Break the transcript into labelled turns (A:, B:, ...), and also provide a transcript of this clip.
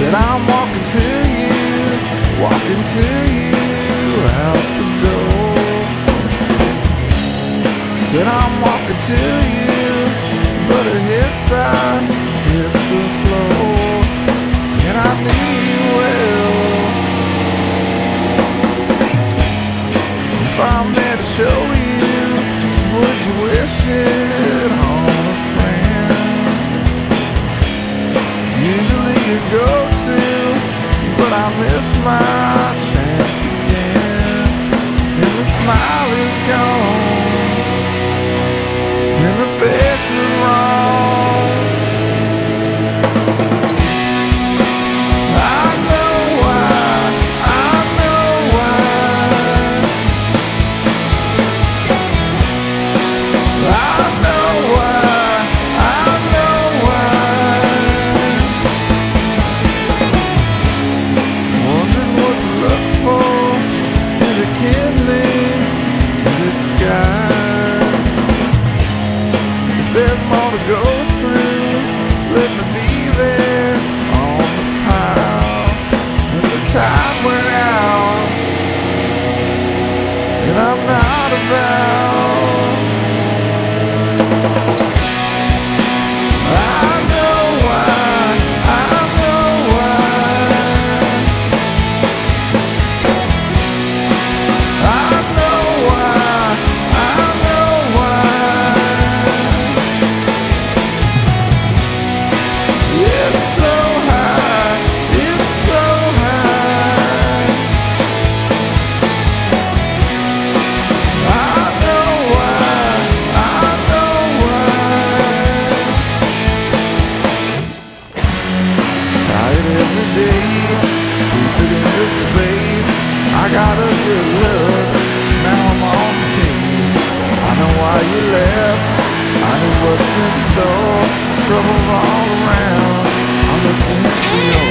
A: Said I'm walking to you out the door. Said I'm walking to you, but her head side hit the floor, and I knew you well. If I'm there to show you, would you wish it on a friend? Usually you go to, but I miss my chance again. And the smile is gone, and the face is wrong. I know why, I know why. I know why, I know why. Wondering what to look for. Is it kindling? Is it sky? If there's more to go through, let me be there on the pile. And the time went out, and I'm not about. I know why, I know why. I know why, I know why. It's so high, it's so high. I know why, I know why. Tired every day, sweeping into space. I got a good look, now I'm on the case. I know why you left, I know what's in store. Trouble's all around, I'm looking for yours.